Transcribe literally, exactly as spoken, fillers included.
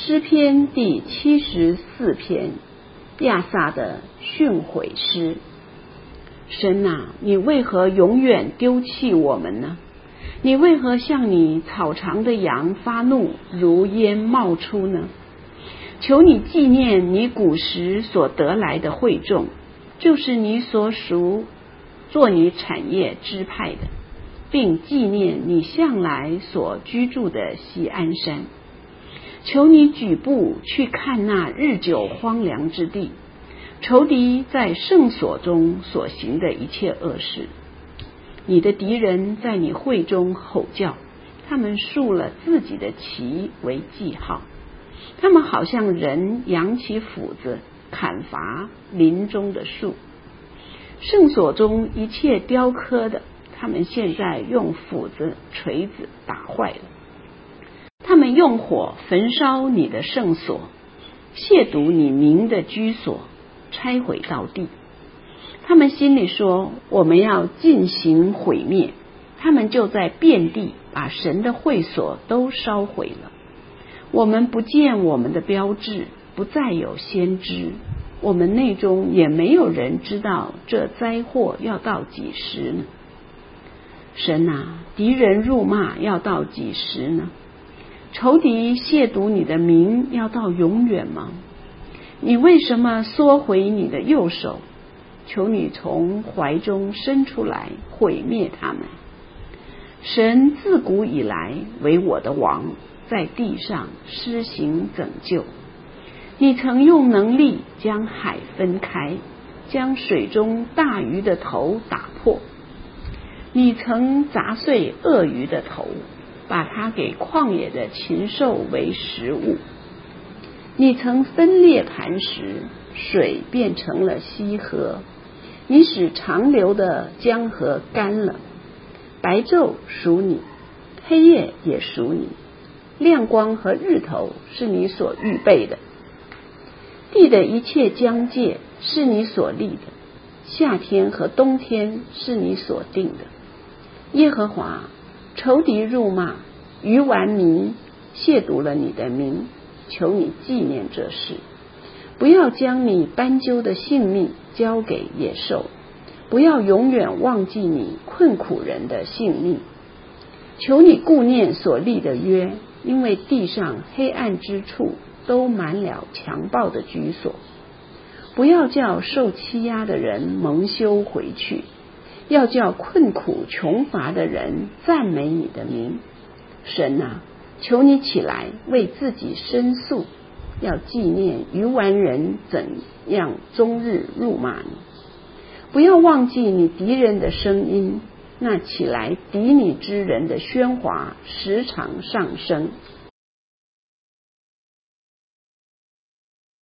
诗篇第七十四篇，亚萨的训诲诗。神啊，你为何永远丢弃我们呢？你为何向你草场的羊发怒，如烟冒出呢？求你纪念你古时所得来的会众，就是你所属做你产业支派的，并纪念你向来所居住的锡安山。求你举步去看那日久荒凉之地，仇敌在圣所中所行的一切恶事。你的敌人在你会中吼叫，他们竖了自己的旗为记号，他们好像人扬起斧子砍伐林中的树。圣所中一切雕刻的，他们现在用斧子锤子打坏了。他们用火焚烧你的圣所，亵渎你名的居所，拆毁到地。他们心里说，我们要进行毁灭，他们就在遍地把神的会所都烧毁了。我们不见我们的标志，不再有先知，我们内中也没有人知道这灾祸要到几时呢？神啊，敌人辱骂要到几时呢？仇敌亵渎你的名要到永远吗？你为什么缩回你的右手？求你从怀中伸出来，毁灭他们。神自古以来为我的王，在地上施行拯救。你曾用能力将海分开，将水中大鱼的头打破。你曾砸碎鳄鱼的头，把它给旷野的禽兽为食物。你曾分裂磐石，水变成了溪河。你使长流的江河干了。白昼属你，黑夜也属你，亮光和日头是你所预备的。地的一切疆界是你所立的，夏天和冬天是你所定的。耶和华，仇敌辱骂，愚顽民亵渎了你的名，求你纪念这事。不要将你斑鸠的性命交给野兽，不要永远忘记你困苦人的性命。求你顾念所立的约，因为地上黑暗之处都满了强暴的居所。不要叫受欺压的人蒙羞回去，要叫困苦穷乏的人赞美你的名。神啊，求你起来为自己申诉，要纪念愚顽人怎样终日辱骂你。不要忘记你敌人的声音，那起来敌你之人的喧哗时常上升。